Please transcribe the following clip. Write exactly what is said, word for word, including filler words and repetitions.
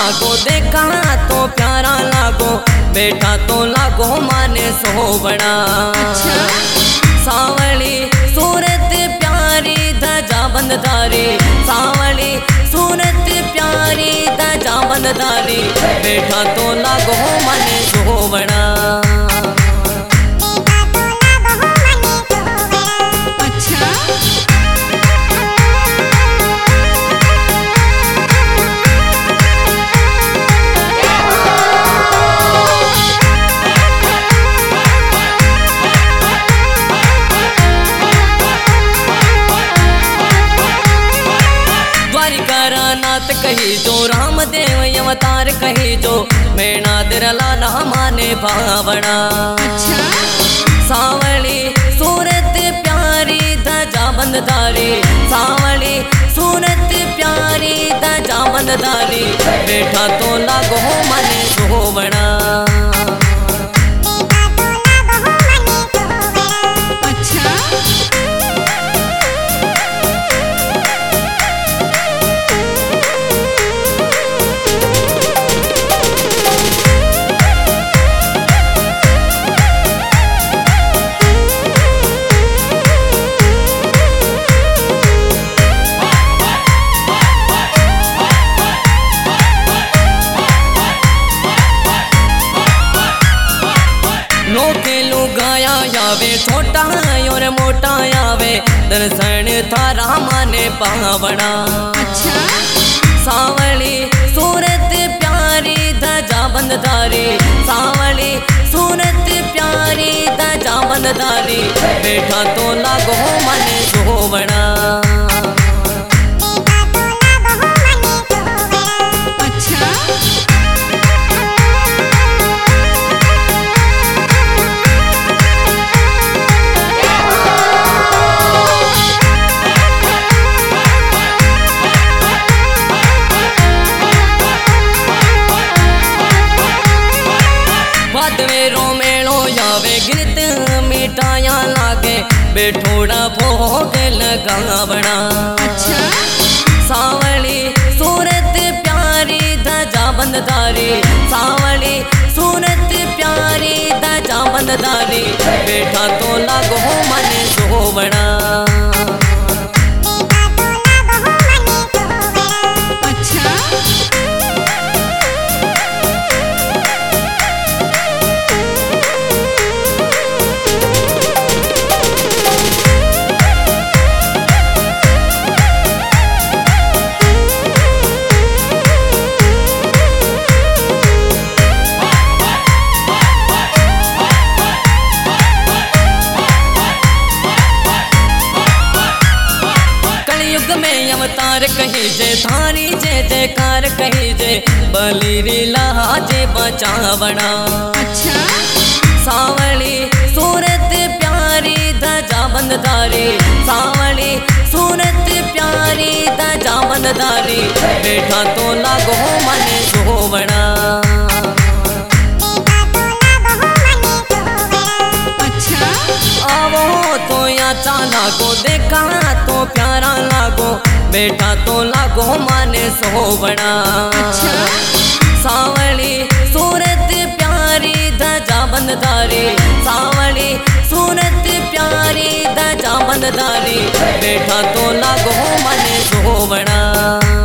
लागो देखा तो प्यारा लागो बेटा तो लागो माने सोबड़ा। अच्छा। सावली सूरत प्यारी धजा बंदधारी सावली सूरत प्यारी धजा बंदधारी बेटा तो लागो माने सोबड़ा। नाथ कही जो रामदेव अवतार कही जो मेणा दिरला ना माने भावना। अच्छा। सावली सूरत प्यारी धजा बंदधारी सावली सूरत प्यारी धजा बंदधारी बेटा तो लागो माने सोबड़ा। लुगाया यावे छोटा और मोटा यावे दर्शन थारा माने पावना। अच्छा। सावली सूरत प्यारी धजा बंदधारी सावली सूरत प्यारी धजा बंदधारी बेटा तो लागो माने सोबड़ा। गिरत मिठाया लागे बेठोड़ा भोग लगावना। अच्छा। सावली सूरत प्यारी धजा बंदधारी सावली सूरत प्यारी धजा बंदधारी बेटा तो लागो माने सोबड़ा। अवतार कही जे थारी जे जयकार कही जे बलि लीला जे बचावना। अच्छा। सावली सूरत प्यारी धजा बंदधारी सावली सूरत प्यारी धजा बंदधारी बेटा तो लागो माने सोबड़ा। आवो तो या चाला को देखा तो प्यारा लागो बेटा तो लागो माने सोबड़ा। अच्छा। सावली सूरत प्यारी धजा बंदधारी सावली सूरत प्यारी धजा बंदधारी बेटा तो लागो माने सोबड़ा।